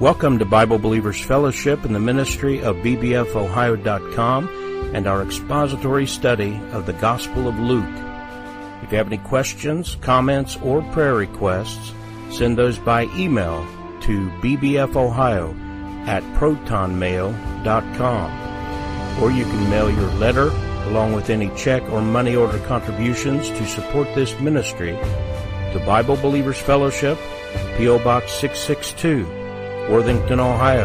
Welcome to Bible Believers Fellowship in the ministry of bbfohio.com and our expository study of the Gospel of Luke. If you have any questions, comments, or prayer requests, send those by email to bbfohio@protonmail.com. Or you can mail your letter along with any check or money order contributions to support this ministry to Bible Believers Fellowship, P.O. Box 662, Worthington, Ohio,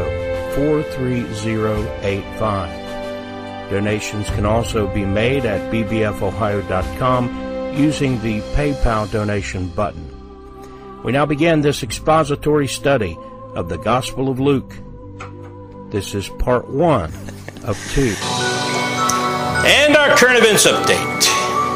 43085. Donations can also be made at bbfohio.com using the PayPal donation button. We now begin this expository study of the Gospel of Luke. This is part 1 of 2. And our current events update.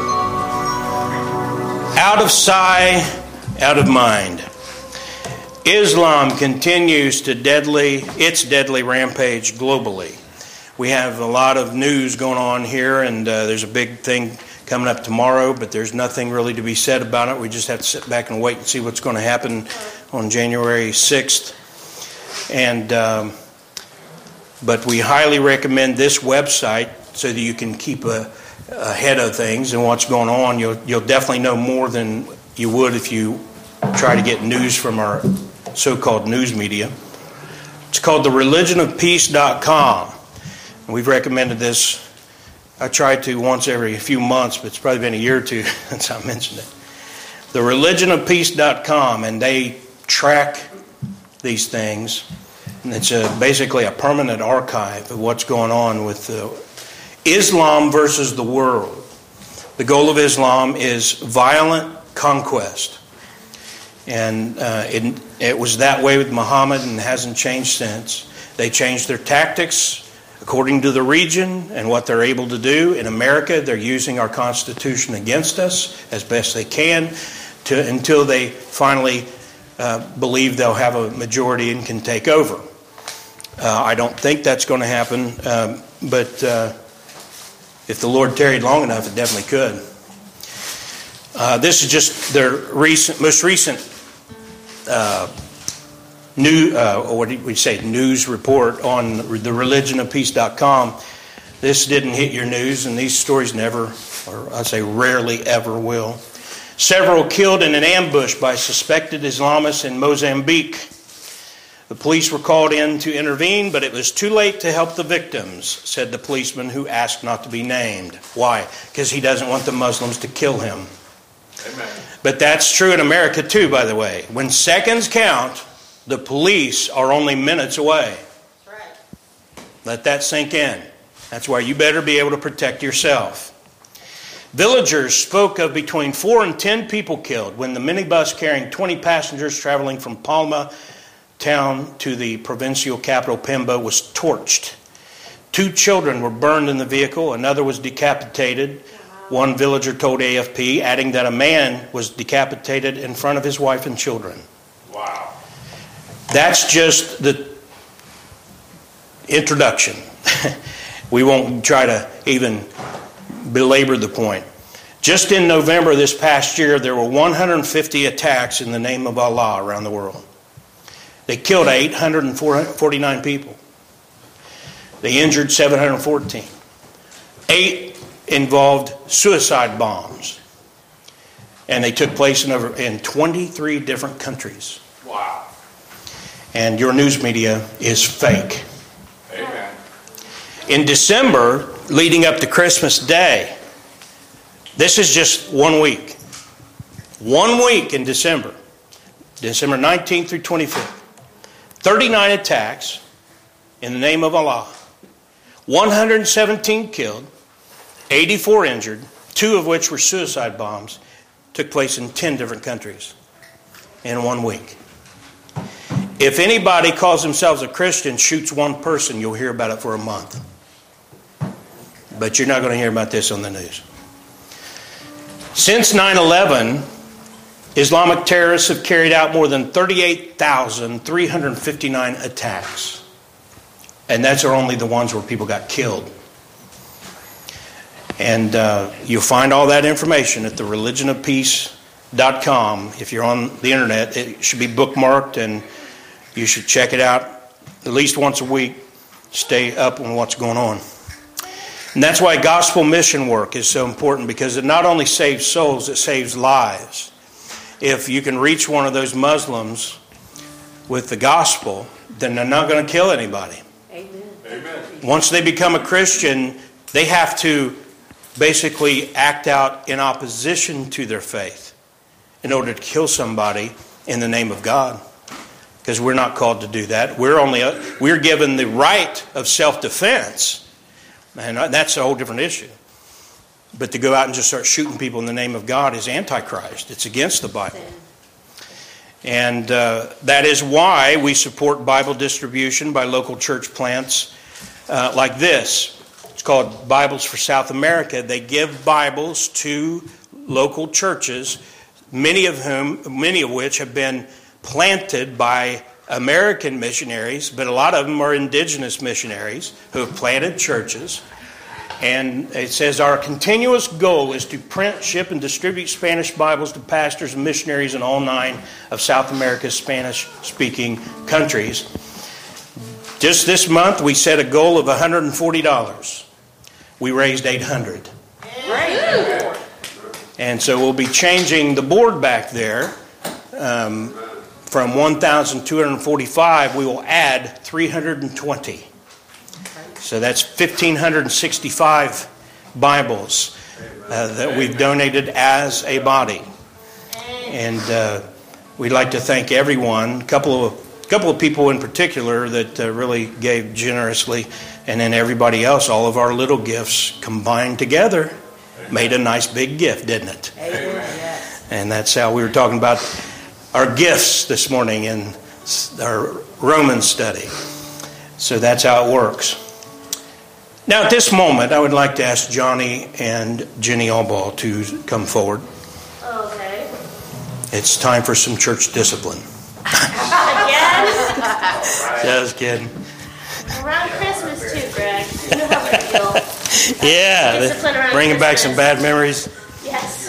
Out of sight, out of mind. Islam continues to its deadly rampage globally. We have a lot of news going on here, and there's a big thing coming up tomorrow, but there's nothing really to be said about it. We just have to sit back and wait and see what's going to happen on January 6th. But we highly recommend this website so that you can keep ahead of things and what's going on. You'll definitely know more than you would if you try to get news from our so-called news media. It's called thereligionofpeace.com. And we've recommended this. I try to once every few months, but it's probably been a year or two since I mentioned it. Thereligionofpeace.com, and they track these things. And it's basically a permanent archive of what's going on with Islam versus the world. The goal of Islam is violent conquest. And it was that way with Muhammad and hasn't changed since. They changed their tactics according to the region and what they're able to do. In America, they're using our Constitution against us as best they can until they finally believe they'll have a majority and can take over. I don't think that's going to happen, but if the Lord tarried long enough, it definitely could. This is just their most recent news report on thereligionofpeace.com. This didn't hit your news, and these stories never, or I say rarely ever will. Several killed in an ambush by suspected Islamists in Mozambique. The police were called in to intervene, but it was too late to help the victims, said the policeman who asked not to be named. Why? Because he doesn't want the Muslims to kill him. Amen. But that's true in America too, by the way. When seconds count, the police are only minutes away. That's right. Let that sink in. That's why you better be able to protect yourself. Villagers spoke of between 4 and 10 people killed when the minibus carrying 20 passengers traveling from Palma town to the provincial capital Pemba was torched. 2 children were burned in the vehicle. Another was decapitated. One villager told AFP, adding that a man was decapitated in front of his wife and children. Wow. That's just the introduction. We won't try to even belabor the point. Just in November this past year, there were 150 attacks in the name of Allah around the world. They killed 849 people. They injured 714. 8 involved suicide bombs. And they took place in 23 different countries. Wow. And your news media is fake. Amen. In December, leading up to Christmas Day, this is just 1 week. 1 week in December 19th through 25th. 39 attacks in the name of Allah. 117 killed, 84 injured, 2 of which were suicide bombs, took place in 10 different countries in 1 week. If anybody calls themselves a Christian, shoots one person, you'll hear about it for a month. But you're not going to hear about this on the news. Since 9/11, Islamic terrorists have carried out more than 38,359 attacks. And that's only the ones where people got killed. And you'll find all that information at thereligionofpeace.com. If you're on the internet, it should be bookmarked, and You should check it out at least once a week. Stay up on what's going on. And that's why gospel mission work is so important, because it not only saves souls, it saves lives. If you can reach one of those Muslims with the gospel, then they're not going to kill anybody. Amen. Once they become a Christian, they have to basically act out in opposition to their faith in order to kill somebody in the name of God. Because we're not called to do that. We're given the right of self-defense, and that's a whole different issue. But to go out and just start shooting people in the name of God is antichrist. It's against the Bible. And that is why we support Bible distribution by local church plants like this. It's called Bibles for South America. They give Bibles to local churches, many of which have been planted by American missionaries, but a lot of them are indigenous missionaries who have planted churches. And it says, our continuous goal is to print, ship, and distribute Spanish Bibles to pastors and missionaries in all 9 of South America's Spanish-speaking countries. Just this month, we set a goal of $140. We raised $800. Right. And so we'll be changing the board back there. From 1,245, we will add 320. So that's 1,565 Bibles that we've donated as a body. And we'd like to thank everyone. A couple of people in particular that really gave generously. And then everybody else, all of our little gifts combined together made a nice big gift, didn't it? Yes. And that's how we were talking about our gifts this morning in our Roman study. So that's how it works. Now, at this moment, I would like to ask Johnny and Jenny Allball to come forward. Okay. It's time for some church discipline. Again? Just kidding. Around Christmas too, Greg. You know how we feel. Yeah, Discipline around bringing back Christmas. some bad memories. Yes.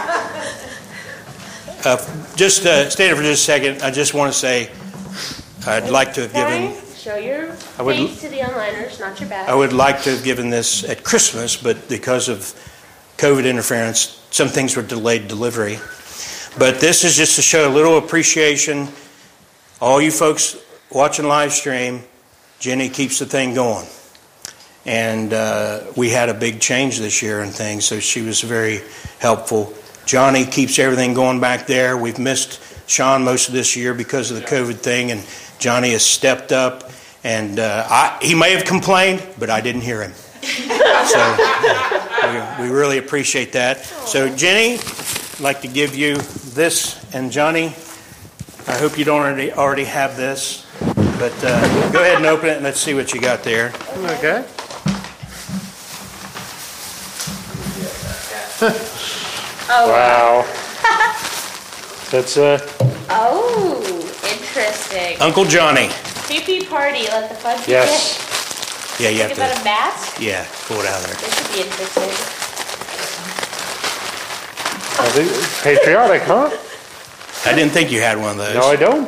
Just stay there for just a second. I just want to say I'd like to have given... Show your face to the onliners, not your back. I would like to have given this at Christmas, but because of COVID interference, some things were delayed delivery. But this is just to show a little appreciation. All you folks watching live stream, Jenny keeps the thing going. And we had a big change this year and things, so she was very helpful. Johnny keeps everything going back there. We've missed Sean most of this year because of the COVID thing, and Johnny has stepped up. And he may have complained, but I didn't hear him. So we really appreciate that. So Jenny, I'd like to give you this, and Johnny, I hope you don't already have this, but go ahead and open it and let's see what you got there. Okay. Oh, Wow. That's Oh, interesting. Uncle Johnny. Pee-pee party, let the fun begin. yes. Yeah, you have Think about to. a mask? Yeah, pull it out of there. This would be interesting. I think patriotic, huh? I didn't think you had one of those. No, I don't.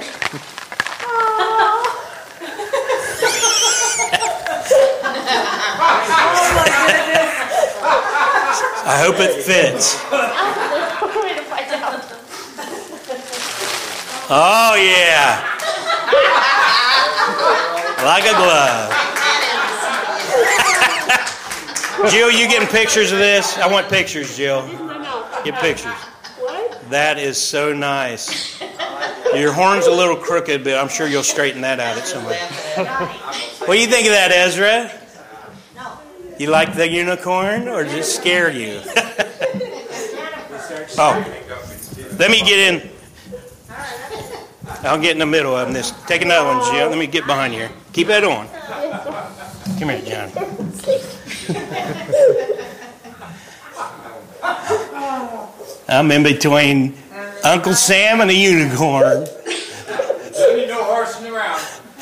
I hope it fits. Way to find out. Oh yeah, like a glove. Jill, you getting pictures of this? I want pictures, Jill. Get pictures. What? That is so nice. Your horn's a little crooked, but I'm sure you'll straighten that out at some point. What do you think of that, Ezra? You like the unicorn, or does it scare you? Oh, let me get in. I'll get in the middle of this. Take another one, Jill. Let me get behind you here. Keep that on. Come here, Johnny. I'm in between Uncle Sam and the unicorn. No horsing around.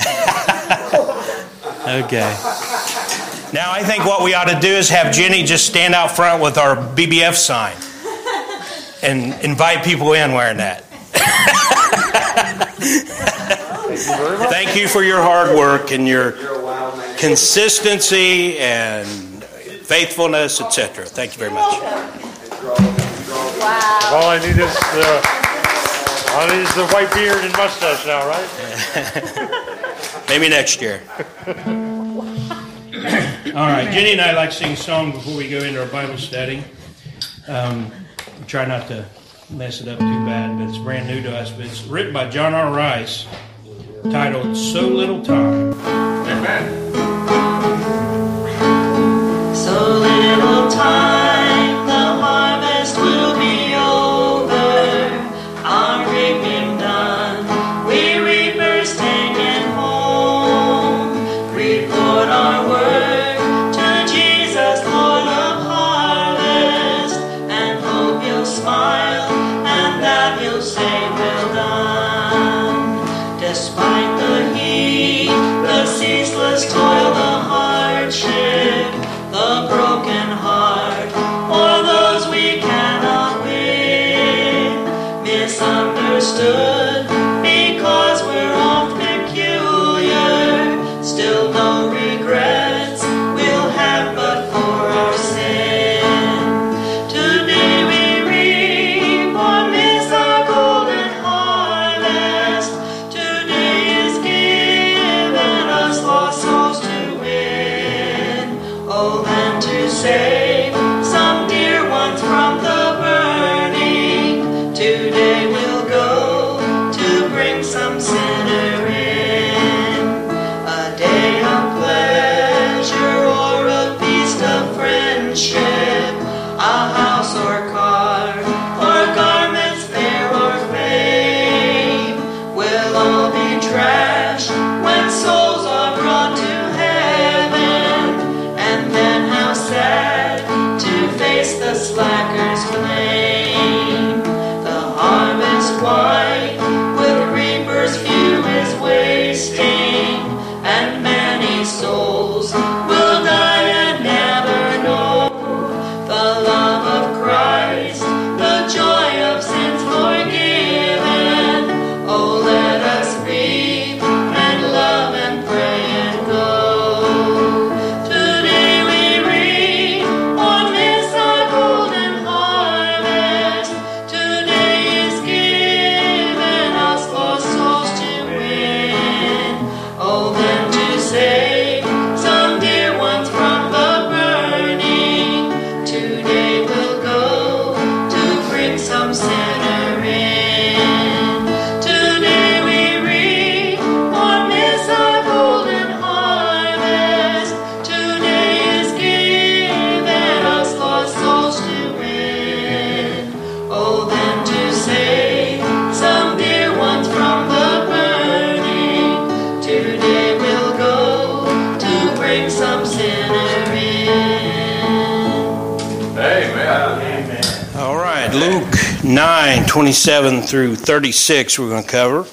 Okay. Now I think what we ought to do is have Jenny just stand out front with our BBF sign and invite people in wearing that. Thank you very much. Thank you for your hard work and your consistency and faithfulness, etc. Thank you very much. All I need is the white beard and mustache now, right? Maybe next year. All right, Jenny and I like to sing a song before we go into our Bible study. Try not to mess it up too bad, but it's brand new to us. But it's written by John R. Rice, titled "So Little Time." Amen. So little time, the harvest will be over, our reaping done, we reapers staying home, report our work to Jesus, Lord of harvest, and hope you'll smile, and that you'll say, well done. Despite the heat, the ceaseless toil, the hardship, the broken heart, or those we cannot win, misunderstood because we're oft peculiar, still no regrets we'll have but for our sin. Today we reap or miss our golden harvest. Today is given us lost souls to win. Oh, then to save some dear ones from the burning, today we'll go to bring some sinner in. A day of pleasure or a feast of friendship, a house or car, or garments fair or fame, will all be trash when souls are brought to heaven. And then how sad to face the slacker's flame. The harvest white with reapers few is wasting, and many souls will die and never know the love of Christ, the joy of sins forgiven. Oh, let us reap and love and pray and go. Today we reap or miss our golden harvest. Today is given us lost souls to win. Oh, then to save some dear ones from the burning, today we'll go to bring some sinner in. Today we reap or miss our golden harvest. Today is given us lost souls to win. Oh, then to save some dear ones from the burning, today we'll go to bring some sinner in. Amen. All right, Luke 9:27 through 36 we're going to cover.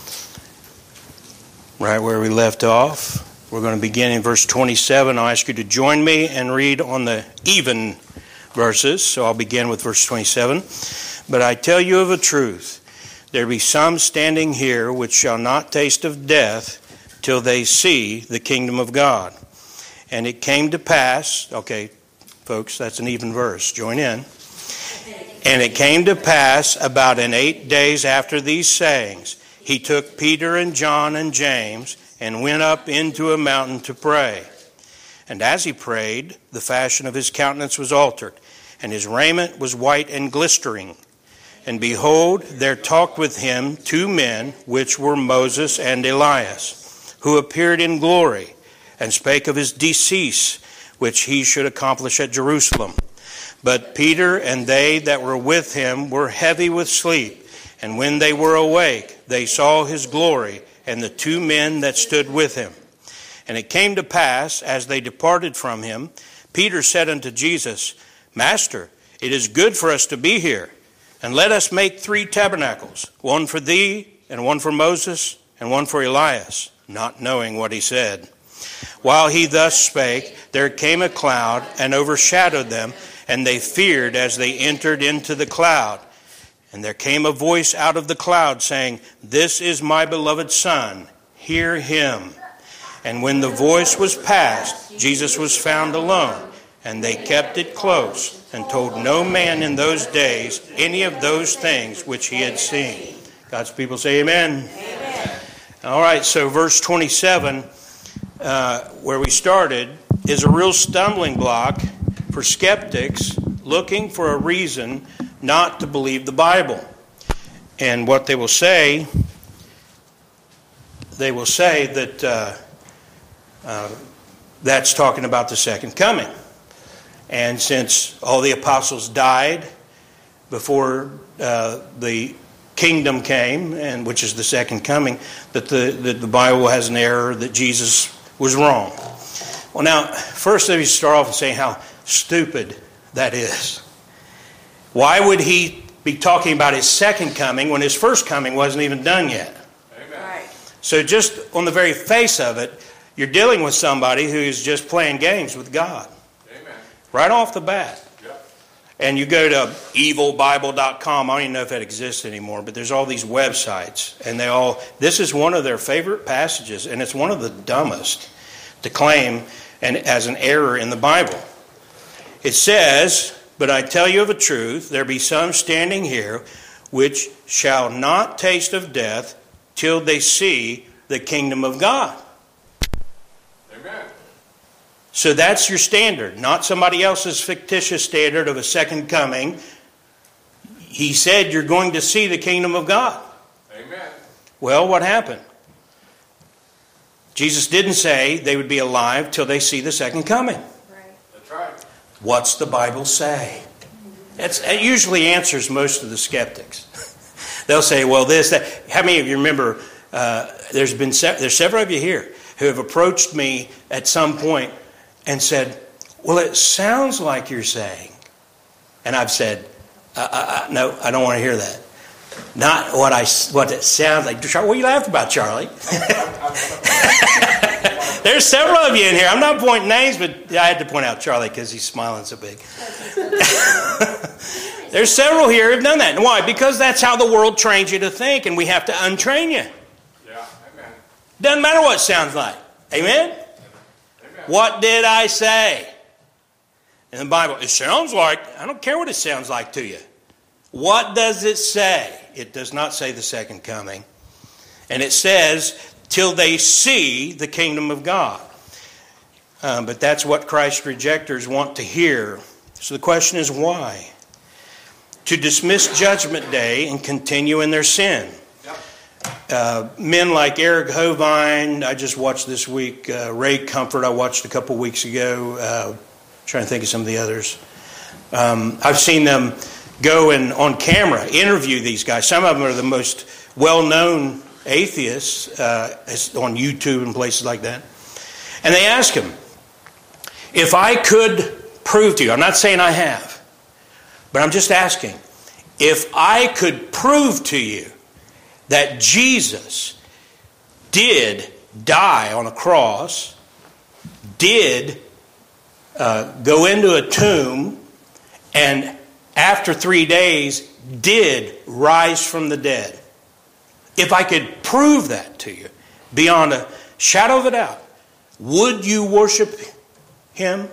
Right where we left off. We're going to begin in verse 27. I'll ask you to join me and read on the even verses. So I'll begin with verse 27. But I tell you of a truth, there be some standing here which shall not taste of death till they see the kingdom of God. And it came to pass, okay, folks, that's an even verse. Join in. And it came to pass about in 8 days after these sayings, he took Peter and John and James and went up into a mountain to pray. And as he prayed, the fashion of his countenance was altered, and his raiment was white and glistering. And behold, there talked with him 2 men, which were Moses and Elias, who appeared in glory, and spake of his decease, which he should accomplish at Jerusalem. But Peter and they that were with him were heavy with sleep. And when they were awake, they saw his glory, and the 2 men that stood with him. And it came to pass, as they departed from him, Peter said unto Jesus, Master, it is good for us to be here. And let us make 3 tabernacles, one for thee, and one for Moses, and one for Elias, not knowing what he said. While he thus spake, there came a cloud, and overshadowed them, and they feared as they entered into the cloud. And there came a voice out of the cloud, saying, This is my beloved Son, hear him. And when the voice was past, Jesus was found alone, and they kept it close, and told no man in those days any of those things which he had seen. God's people say amen. Amen. All right, so verse 27, where we started, is a real stumbling block for skeptics looking for a reason not to believe the Bible. And what they will say that that's talking about the second coming. And since all the apostles died before the kingdom came, and which is the second coming, that the Bible has an error, that Jesus was wrong. Well, now, first let me start off and say how stupid that is. Why would he be talking about his second coming when his first coming wasn't even done yet? Amen. Right. So just on the very face of it, you're dealing with somebody who's just playing games with God. Amen. Right off the bat. Yep. And you go to evilbible.com. I don't even know if that exists anymore, but there's all these websites. And this is one of their favorite passages, and it's one of the dumbest to claim as an error in the Bible. It says, "But I tell you of a truth, there be some standing here which shall not taste of death till they see the kingdom of God." Amen. So that's your standard, not somebody else's fictitious standard of a second coming. He said you're going to see the kingdom of God. Amen. Well, what happened? Jesus didn't say they would be alive till they see the second coming. That's right. What's the Bible say? It usually answers most of the skeptics. They'll say, well, this, that. How many of you remember, there's several of you here who have approached me at some point and said, well, it sounds like you're saying. And I've said, no, I don't want to hear that. Not what it sounds like. What are you laughing about, Charlie? There's several of you in here. I'm not pointing names, but I had to point out Charlie because he's smiling so big. There's several here who've done that. And why? Because that's how the world trains you to think, and we have to untrain you. Yeah. Amen. Doesn't matter what it sounds like. Amen? Amen. What did I say? In the Bible, it sounds like, I don't care what it sounds like to you. What does it say? It does not say the second coming. And it says, till they see the kingdom of God. But that's what Christ's rejectors want to hear. So the question is why? To dismiss Judgment Day and continue in their sin. Men like Eric Hovind, I just watched this week. Ray Comfort, I watched a couple weeks ago. Trying to think of some of the others. I've seen them go and on camera interview these guys. Some of them are the most well-known atheists on YouTube and places like that. And they ask him, if I could prove to you, I'm not saying I have, but I'm just asking, if I could prove to you that Jesus did die on a cross, did go into a tomb, and after 3 days did rise from the dead. If I could prove that to you beyond a shadow of a doubt, would you worship him?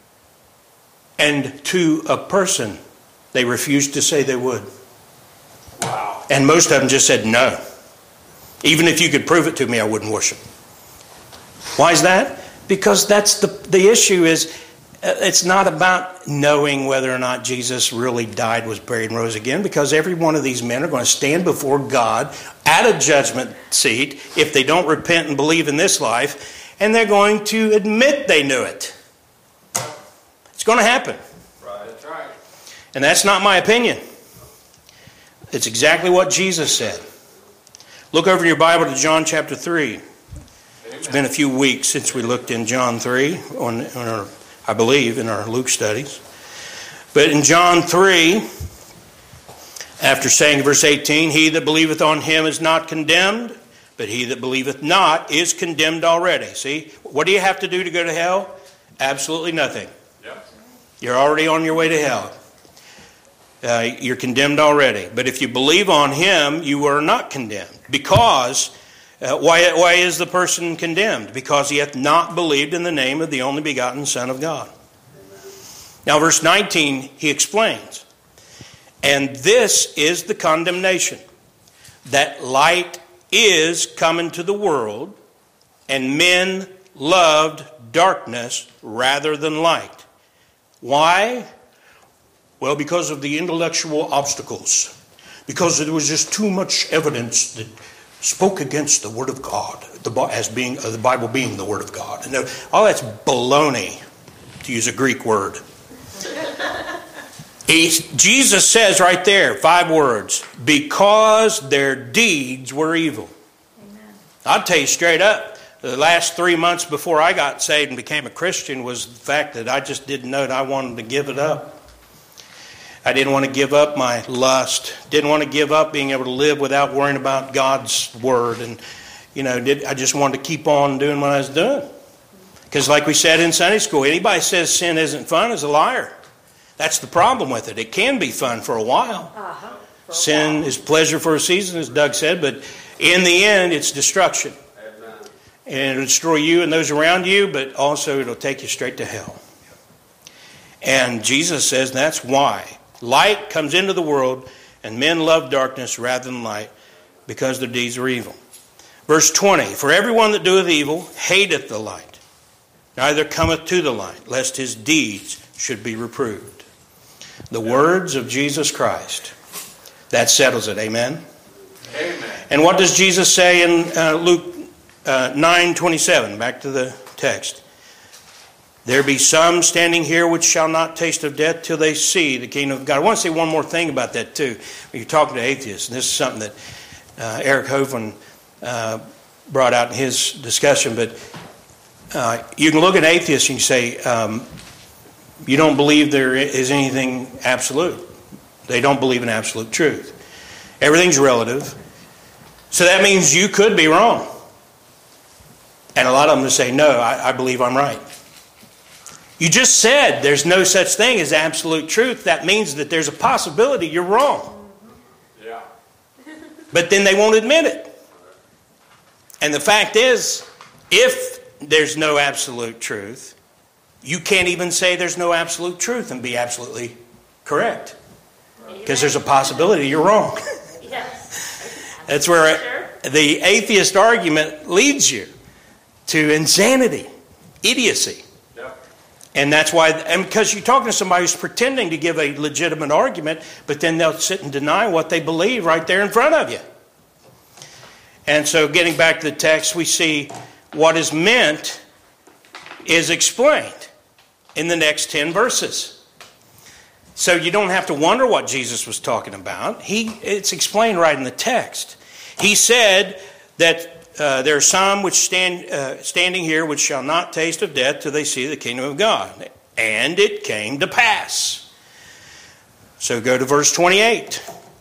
And to a person, they refused to say they would. Wow. And most of them just said no. Even if you could prove it to me, I wouldn't worship. Why is that? Because that's the issue is, it's not about knowing whether or not Jesus really died, was buried, and rose again, because every one of these men are going to stand before God at a judgment seat if they don't repent and believe in this life, and they're going to admit they knew it. It's going to happen. Right. That's right. And that's not my opinion. It's exactly what Jesus said. Look over in your Bible to John chapter 3. It's been a few weeks since we looked in John 3 on our, I believe, in our Luke studies. But in John 3, after saying verse 18, he that believeth on him is not condemned, but he that believeth not is condemned already. See, what do you have to do to go to hell? Absolutely nothing. Yep. You're already on your way to hell. You're condemned already. But if you believe on him, you are not condemned. Because Why is the person condemned? Because he hath not believed in the name of the only begotten Son of God. Now, verse 19, he explains, and this is the condemnation, that light is come into the world, and men loved darkness rather than light. Why? Well, because of the intellectual obstacles. Because there was just too much evidence that spoke against the Word of God, as being the Bible being the Word of God. And all that's baloney, to use a Greek word. Jesus says right there, 5 words, because their deeds were evil. Amen. I'll tell you straight up, the last 3 months before I got saved and became a Christian was the fact that I just didn't know that I wanted to give it up. I didn't want to give up my lust. Didn't want to give up being able to live without worrying about God's Word. And, I just wanted to keep on doing what I was doing. Because like we said in Sunday school, anybody says sin isn't fun is a liar. That's the problem with it. It can be fun for a while. Sin is pleasure for a season, as Doug said, but in the end, it's destruction. And it'll destroy you and those around you, but also it'll take you straight to hell. And Jesus says that's why. Light comes into the world, and men love darkness rather than light, because their deeds are evil. Verse 20, for everyone that doeth evil hateth the light, neither cometh to the light, lest his deeds should be reproved. The words of Jesus Christ. That settles it. Amen? Amen. And what does Jesus say in Luke 9:27? Back to the text. There be some standing here which shall not taste of death till they see the kingdom of God. I want to say one more thing about that too. When you're talking to atheists, and this is something that Eric Hovind brought out in his discussion, but you can look at atheists and you say, you don't believe there is anything absolute. They don't believe in absolute truth. Everything's relative. So that means you could be wrong. And a lot of them just say, no, I believe I'm right. You just said there's no such thing as absolute truth. That means that there's a possibility you're wrong. Yeah. But then they won't admit it. And the fact is, if there's no absolute truth, you can't even say there's no absolute truth and be absolutely correct. Because there's a possibility you're wrong. Yes. That's where the atheist argument leads you to insanity, idiocy. Yep. And that's why, and because you're talking to somebody who's pretending to give a legitimate argument, but then they'll sit and deny what they believe right there in front of you. And so getting back to the text, we see what is meant is explained in the next 10 verses. So you don't have to wonder what Jesus was talking about. It's explained right in the text. He said that there are some which standing here which shall not taste of death till they see the kingdom of God. And it came to pass. So go to verse 28.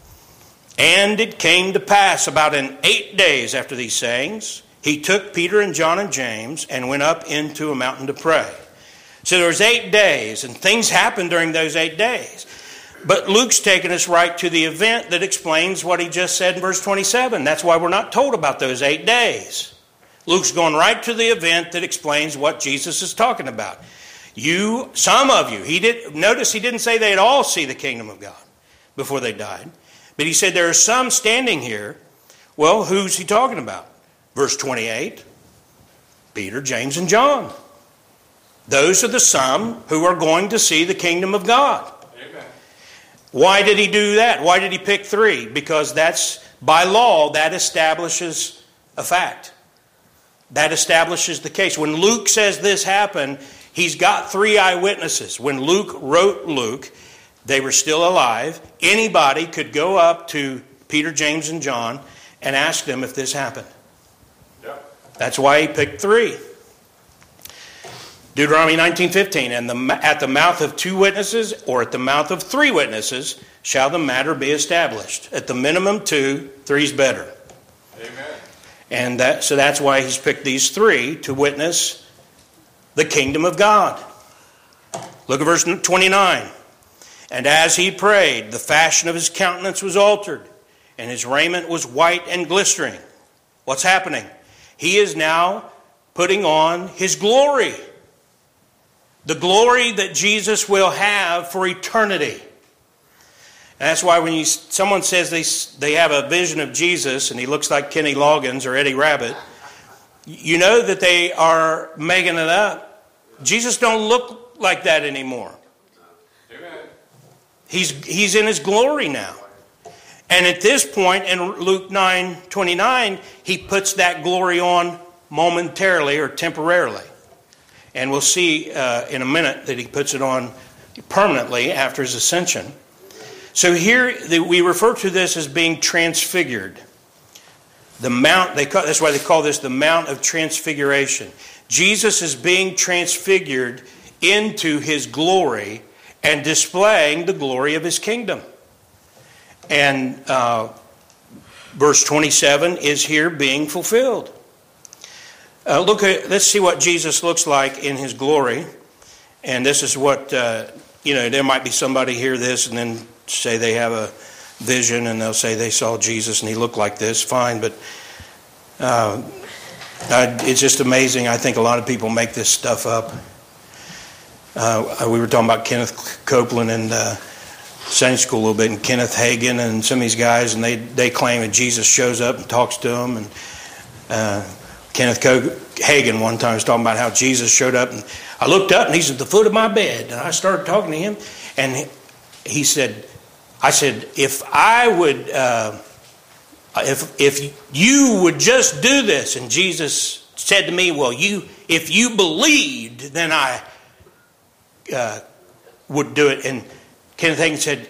And it came to pass about in 8 days after these sayings, he took Peter and John and James and went up into a mountain to pray. So there was 8 days, and things happened during those 8 days. But Luke's taken us right to the event that explains what he just said in verse 27. That's why we're not told about those 8 days. Luke's going right to the event that explains what Jesus is talking about. Some of you, notice he didn't say they'd all see the kingdom of God before they died. But he said there are some standing here. Well, who's he talking about? Verse 28, Peter, James, and John. Those are the some who are going to see the kingdom of God. Amen. Why did he do that? Why did he pick 3? Because that's, by law, that establishes a fact. That establishes the case. When Luke says this happened, he's got 3 eyewitnesses. When Luke wrote Luke, they were still alive. Anybody could go up to Peter, James, and John and ask them if this happened. Yep. That's why he picked 3. Deuteronomy 19:15, and at the mouth of 2 witnesses or at the mouth of 3 witnesses shall the matter be established. At the minimum 2, 3's better. Amen. And so that's why he's picked these 3 to witness the kingdom of God. Look at verse 29. And as he prayed, the fashion of his countenance was altered, and his raiment was white and glistering. What's happening? He is now putting on his glory. The glory that Jesus will have for eternity. And that's why when someone says they have a vision of Jesus and he looks like Kenny Loggins or Eddie Rabbit, you know that they are making it up. Jesus don't look like that anymore. Amen. He's in his glory now. And at this point in Luke 9:29, he puts that glory on momentarily or temporarily. And we'll see in a minute that he puts it on permanently after his ascension. So here we refer to this as being transfigured. The mount, that's why they call this the Mount of Transfiguration. Jesus is being transfigured into his glory and displaying the glory of his kingdom. And verse 27 is here being fulfilled. Let's see what Jesus looks like in his glory. And this is what, there might be somebody hear this and then say they have a vision and they'll say they saw Jesus and he looked like this. Fine, but it's just amazing. I think a lot of people make this stuff up. We were talking about Kenneth Copeland and Sunday school a little bit, and Kenneth Hagin and some of these guys, and they claim that Jesus shows up and talks to them. And Kenneth Hagin one time was talking about how Jesus showed up, and I looked up and he's at the foot of my bed, and I started talking to him, and he said, I said, if you would just do this, and Jesus said to me, well, if you believed, then I would do it. And Kenneth Hagin said,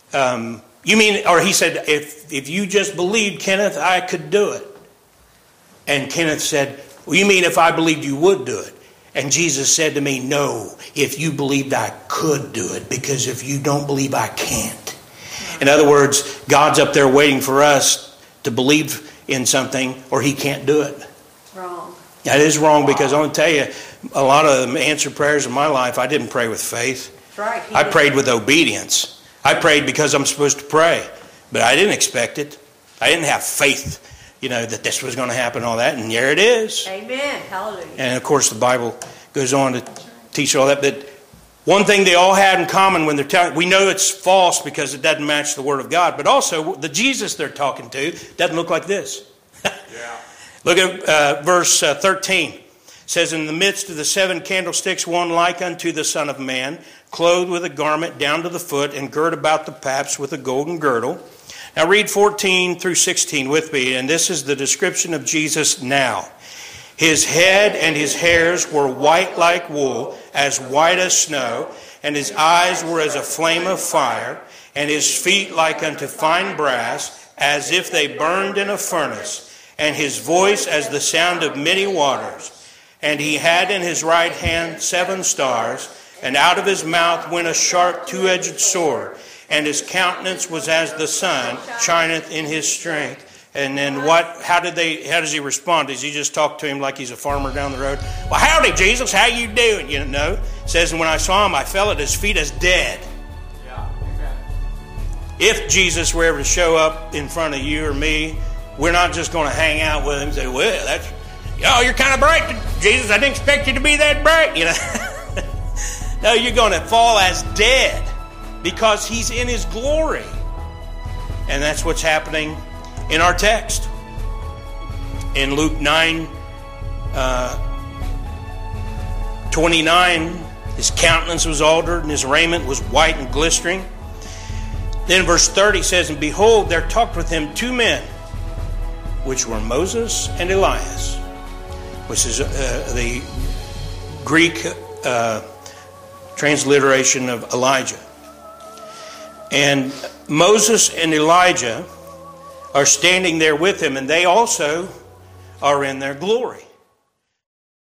he said, if you just believed, Kenneth, I could do it. And Kenneth said, well, you mean if I believed you would do it? And Jesus said to me, no, if you believed I could do it, because if you don't believe, I can't. In other words, God's up there waiting for us to believe in something or he can't do it. Wrong. That is wrong, because I want to tell you, a lot of the answered prayers in my life, I didn't pray with faith. That's right. I prayed with obedience. I prayed because I'm supposed to pray. But I didn't expect it. I didn't have faith, that this was going to happen, all that. And there it is. Amen. Hallelujah. And of course, the Bible goes on to teach all that. But one thing they all had in common when they're telling, we know it's false because it doesn't match the Word of God. But also, the Jesus they're talking to doesn't look like this. Yeah. Look at verse 13. It says, in the midst of the 7 candlesticks, one like unto the Son of Man, clothed with a garment down to the foot, and girt about the paps with a golden girdle. Now read 14 through 16 with me, and this is the description of Jesus now. His head and his hairs were white like wool, as white as snow, and his eyes were as a flame of fire, and his feet like unto fine brass, as if they burned in a furnace, and his voice as the sound of many waters. And he had in his right hand 7 stars, and out of his mouth went a sharp 2-edged sword, and his countenance was as the sun shineth in his strength. And then how does he respond? Does he just talk to him like he's a farmer down the road? Well, howdy, Jesus, how you doing? It says, and when I saw him, I fell at his feet as dead. Yeah. Amen. If Jesus were ever to show up in front of you or me, we're not just going to hang out with him and say, well, you're kind of bright, Jesus. I didn't expect you to be that bright, No, you're going to fall as dead because he's in his glory. And that's what's happening in our text. In Luke 9:29, his countenance was altered and his raiment was white and glistering. Then verse 30 says, and behold, there talked with him 2 men, which were Moses and Elias, which is the Greek transliteration of Elijah. And Moses and Elijah are standing there with him, and they also are in their glory.